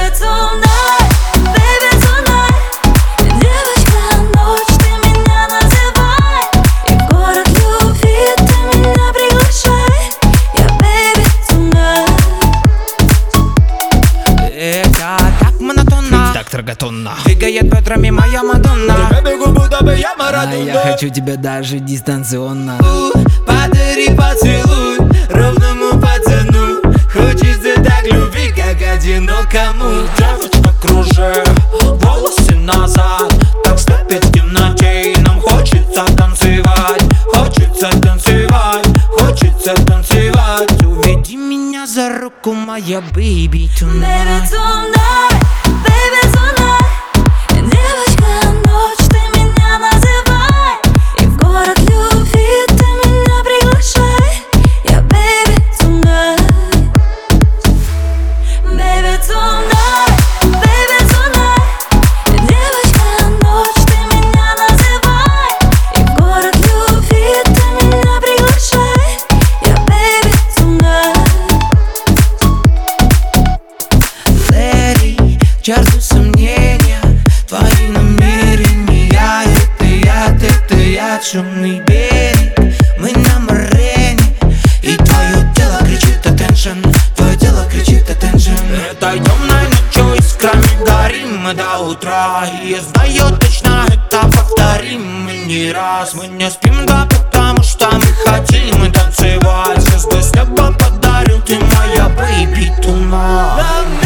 Baby tonight, baby tonight. Девочка, ночь, ты меня называй, и в город любви ты меня приглашай. Я baby tonight. Это так монотонно, Так траготонно. двигает бедрами моя Мадонна. Я бегу, будто бы я А Марадона. я хочу тебя даже дистанционно. Подари поцелуй ровному пацану. Хочется так любви, как одинокому. Девочка, кружи волосы назад, так слепит в темноте, и нам хочется танцевать. Хочется танцевать, хочется танцевать. Уведи меня за руку, моя baby Baby tonight. tonight, baby tonight. Девочка, ночь, ты меня называй, и в город любви ты меня приглашай. Я baby tonight. Baby tonight, baby tonight. Девочка, ночь, ты меня называй, и в город любви ты меня приглашай. Я baby tonight. Леди, черту сомнения, твои намерения. Это я, шумный берег, мы на морене, и твое тело кричит attention, твое тело кричит attention. Этой темной ночью искрами горим мы до утра, и я знаю точно, это повторим мы не раз. Мы не спим, да, потому что мы хотим танцевать. Звезды с неба подарил ты, моя baby tonight.